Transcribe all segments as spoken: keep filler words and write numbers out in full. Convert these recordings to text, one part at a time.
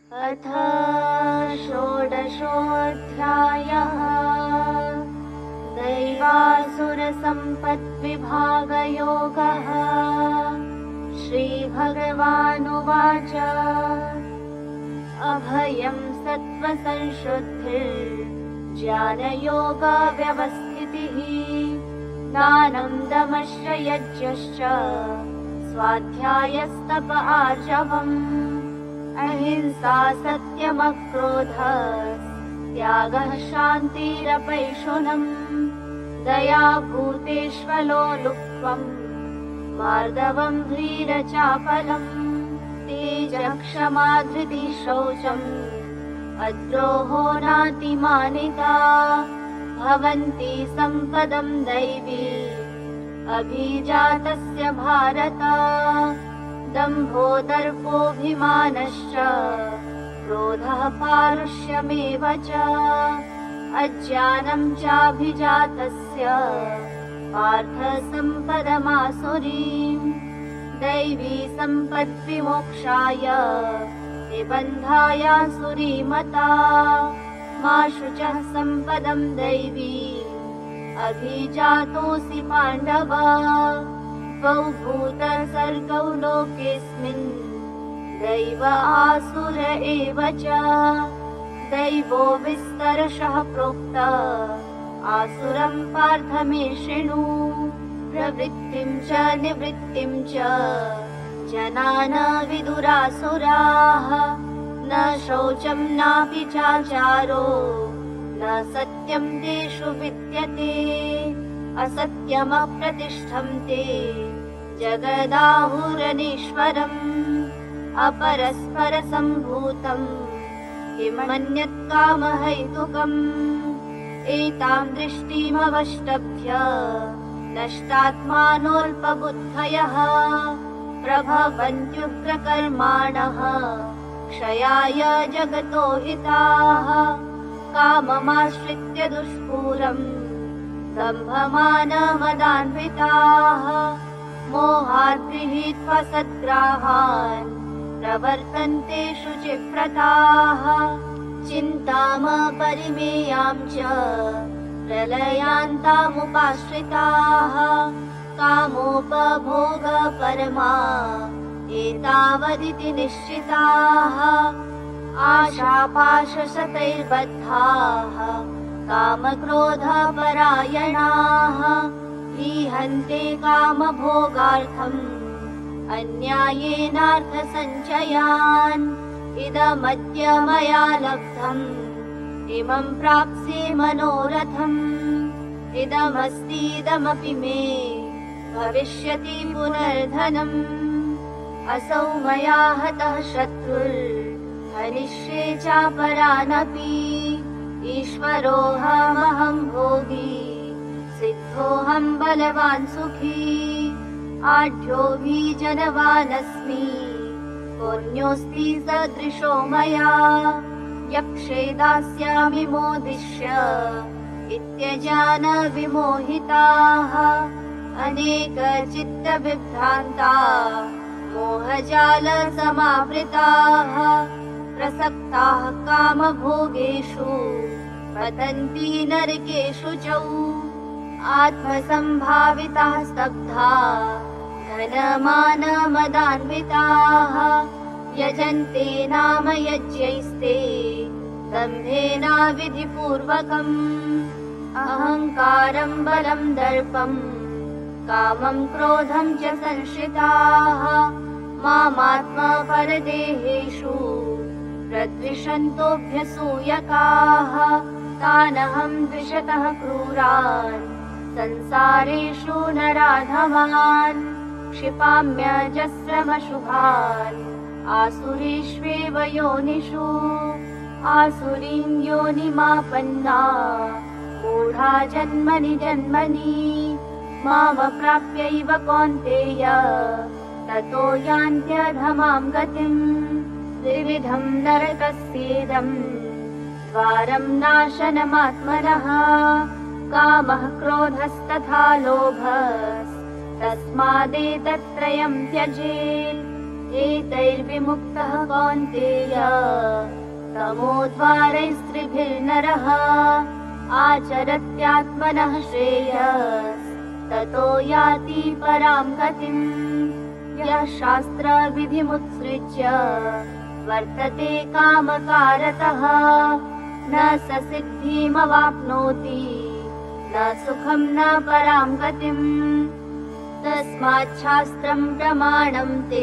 अथ षोडशोऽध्यायः। दैवासुरसम्पद्विभागयोगः। श्रीभगवानुवाच अभयं सत्त्वसंशुद्धिर्ज्ञानयोगव्यवस्थितिः दानं दमश्च यज्ञश्च स्वाध्यायस्तप आर्जवम् अहिंसा सत्यमक्रोधः त्यागः शान्तिरपैशुनम् दया भूतेष्वलो लुप्त्वम् मार्दवम् ह्रीरचापलम् तेजः क्षमा धृतिः शौचम् अद्रोहो नातिमानिता भवन्ति सम्पदम् दैवी अभिजातस्य भारत दम्भो दर्पोऽभिमानश्च क्रोधः पारुष्यमेव च अज्ञानं चाभिजातस्य पार्थ सम्पदमासुरीम् दैवी सम्पद्विमोक्षाय निबन्धायासुरीमता मा शुचः सम्पदं दैवी अभिजातोऽसि पाण्डव द्वौ भूतसर्गौ लोकेऽस्मिन् दैव आसुर एव च दैवो विस्तरशः प्रोक्त आसुरं पार्थ मे शृणु प्रवृत्तिं च निवृत्तिं च जनान विदुरासुराः न शौचं नापि चाचारो न सत्यं तेषु विद्यते असत्यमप्रतिष्ठं ते जगदाहुरनीश्वरम् अपरस्परसम्भूतम् किमन्यत् कामहैतुकम् एतां दृष्टिमवष्टभ्य नष्टात्मानोऽल्पबुद्धयः प्रभवन्त्युग्रकर्माणः क्षयाय जगतो हिताः काममाश्रित्य दुष्पूरम् दम्भमानमदान्विताः मोहात् गृहीत्वा सद्ग्राहान् प्रवर्तन्ते शुचिव्रताः चिन्तामपरिमेयां च प्रलयान्तामुपाश्रिताः कामोपभोगपरमा एतावदिति निश्चिताः आशापाशशतैर्बद्धाः कामक्रोधपरायणाः ईहन्ते कामभोगार्थम् अन्यायेनार्थसञ्चयान् इदमद्य मया लब्धम् इमं प्राप्स्ये मनोरथम् इदमस्तीदमपि मे भविष्यति पुनर्धनम् असौ मया हतः शत्रुर्हनिष्ये चापरानपि ईश्वरोऽहमहं भोगी सिद्धोऽहं बलवान् सुखी आढ्योऽभिजनवानस्मि पुण्योऽस्ति सदृशो मया यक्षे दास्यामि मोदिष्य इत्यजान विमोहिताः अनेकचित्तविभ्रान्ता मोहजालसमावृताः प्रसक्ताः कामभोगेषु पतन्ति नरकेषु च आत्मसम्भाविताः स्तब्धा धनमानमदान्विताः यजन्ते नाम यज्ञैस्ते दम्भेनाविधिपूर्वकम् अहङ्कारं बलं दर्पं कामं क्रोधं च संश्रिताः मामात्मपरदेहेषु प्रद्विषन्तोऽभ्यसूयकाः तानहं द्विषतः क्रूरान् संसारेषु नराधमान् क्षिपाम्यजस्रमशुभान् आसुरीष्वेव योनिषु आसुरीं योनिमापन्ना मूढा जन्मनि जन्मनि मामप्राप्यैव कौन्तेय ततो यान्त्यधमां गतिम् त्रिविधं नरकस्येदम् द्वारं नाशनमात्मनः कामः क्रोधस्तथा लोभस्तस्मादेतत्त्रयं त्यजेत् एतैर्विमुक्तः कौन्तेय तमोद्वारैस्त्रिभिर्नरः आचरत्यात्मनः श्रेयस्ततो याति परां गतिम् यः शास्त्रविधिमुत्सृज्य वर्तते कामकारतः न स सिद्धिमवाप्नोति न सुखं न परां गतिम् तस्मात् शास्त्रं प्रमाणं ते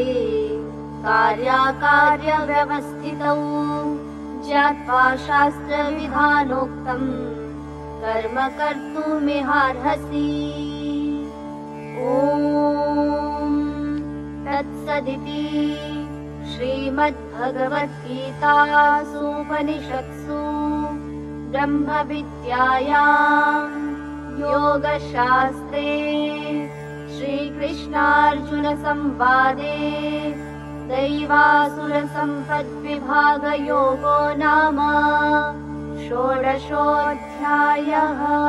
कार्याकार्यव्यवस्थितौ ज्ञात्वा शास्त्रविधानोक्तं कर्म कर्तुमिहार्हसि। ॐ तत्सदिति श्रीमद्भगवद्गीतासूपनिषत्सु ब्रह्मविद्यायां योगशास्त्रे श्रीकृष्णार्जुनसंवादे दैवासुरसम्पद्विभागयोगो नाम षोडशोऽध्यायः।